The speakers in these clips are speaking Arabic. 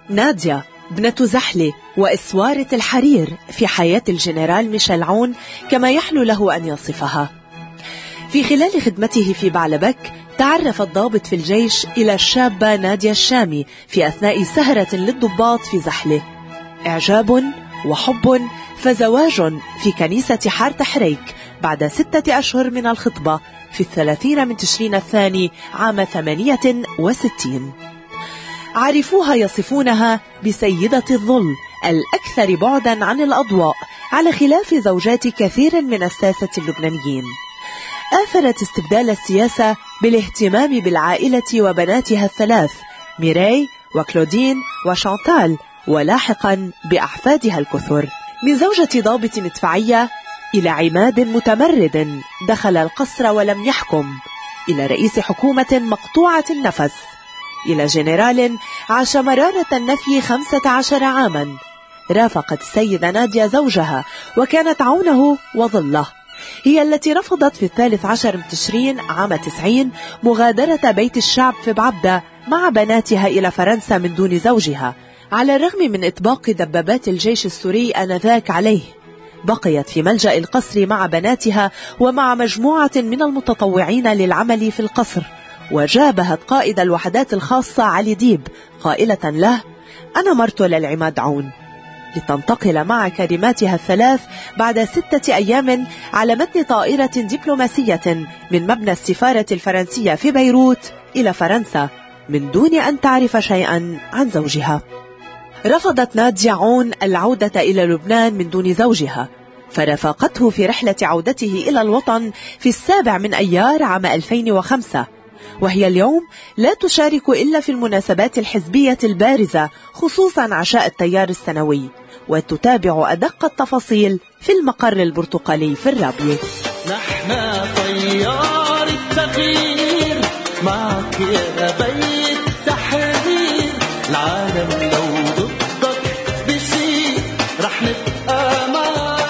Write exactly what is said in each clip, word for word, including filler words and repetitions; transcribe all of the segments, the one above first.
نادية ابنة زحلة وإسوارة الحرير في حياة الجنرال ميشيل عون كما يحلو له أن يصفها. في خلال خدمته في بعلبك تعرف الضابط في الجيش إلى الشابة نادية الشامي في أثناء سهرة للضباط في زحلة. إعجاب وحب فزواج في كنيسة حارة حريك بعد ستة أشهر من الخطبة في الثلاثين من تشرين الثاني عام ثمانية وستين. عرفوها يصفونها بسيدة الظل الأكثر بعدا عن الأضواء على خلاف زوجات كثير من الساسة اللبنانيين. آثرت استبدال السياسة بالاهتمام بالعائلة وبناتها الثلاث ميراي وكلودين وشانتال، ولاحقا بأحفادها الكثر. من زوجة ضابط مدفعية إلى عماد متمرد دخل القصر ولم يحكم، إلى رئيس حكومة مقطوعة النفس، إلى جنرال عاش مرارة النفي خمسة عشر عاما. رافقت السيدة نادية زوجها وكانت عونه وظله. هي التي رفضت في الثالث عشر من تشرين عام تسعين مغادرة بيت الشعب في بعبدة مع بناتها إلى فرنسا من دون زوجها، على الرغم من إطباق دبابات الجيش السوري آنذاك عليه. بقيت في ملجأ القصر مع بناتها ومع مجموعة من المتطوعين للعمل في القصر، وجابهت قائد الوحدات الخاصة علي ديب قائلة له: أنا مرت للعماد عون، لتنتقل مع كريماتها الثلاث بعد ستة أيام على متن طائرة دبلوماسية من مبنى السفارة الفرنسية في بيروت إلى فرنسا من دون أن تعرف شيئا عن زوجها. رفضت نادية عون العودة إلى لبنان من دون زوجها، فرافقته في رحلة عودته إلى الوطن في السابع من أيار عام ألفين وخمسة، وهي اليوم لا تشارك إلا في المناسبات الحزبية البارزة، خصوصا عشاء التيار السنوي، وتتابع أدق التفاصيل في المقر البرتقالي في الرابية. نحن طيار التغيير معك يا بيت تحرير، العالم لو ضدك بيصير رح نبقى معك.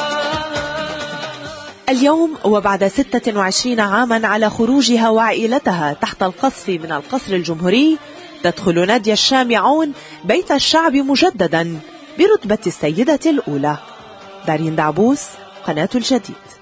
اليوم وبعد ستة وعشرين عاما على خروجها وعائلتها تحت القصف من القصر الجمهوري، تدخل نادية الشامي عون بيت الشعب مجددا برتبة السيدة الأولى. دارين دعبوس، قناة الجديد.